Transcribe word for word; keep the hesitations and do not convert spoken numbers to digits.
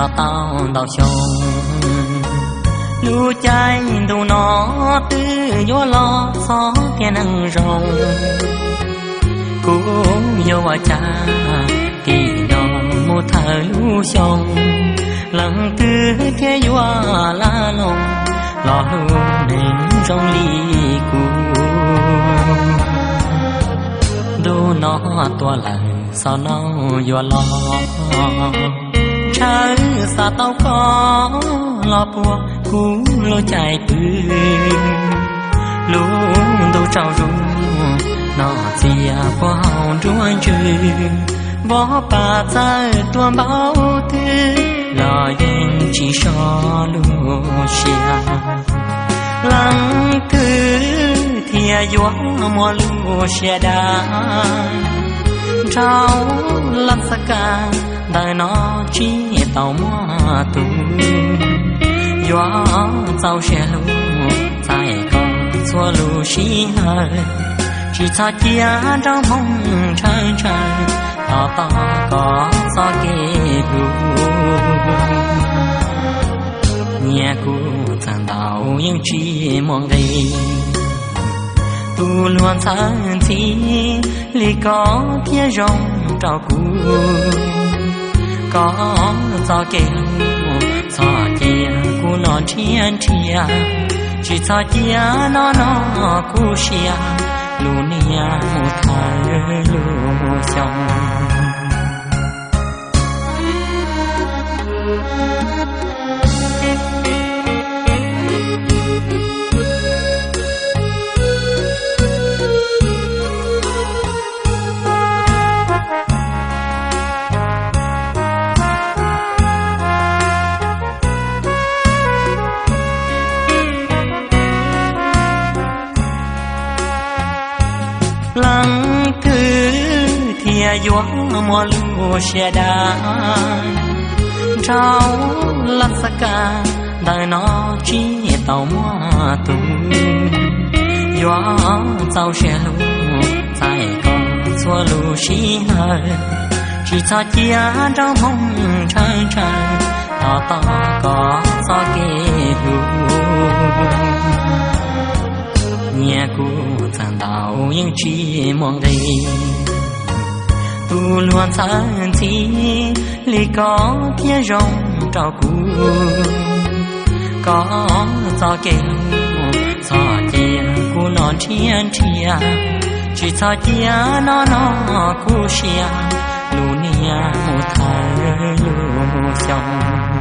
tao tao chồng lưu trái đủ nó tư vô lo xó kia năng rồng cũng vô vào cha kỳ đồng một thời lưu chồng lặng tư thế vô la lòng lo lưu nên trong ly cũ đủ nó tua lần sao nó vô lo trái xa tao có lo bùa cú lô chạy tư lú đâu trao ru nó chia qua hào ruộng trừ võ bà ra tua bao tư lo yên chỉ so lú xia lăng thứ thia gió mùa lú xia đá trao lăng sa ca đời nó chỉ tàu mua tu gió tàu xe lu dài con xua lu xí hơi chỉ cho chia trong mong trời trời to to có gió kề lu nhà cu chẳng đào những chi mong đây tu luôn sáng chi li có kia rong trao cu có gió kề gió kia cu non thiên thiên chỉ gió kia nó nó cu xia lu nia một thời lu sông lăng thứ thia gió mùa lúa xe đá trao lắc sa ca đời nó chỉ tàu mua tu gió tàu xe lú dài con xua lú xí hơi chỉ cho chia trong mong trời trời to to có gió kề lú nhà cu chẳng đào những chi mong đây tu luôn sáng chi li có kia rong trao cu có gió kề gió kia cu non thiên thiên chỉ cho kia nó nó cu xia lu nia một thời lu sông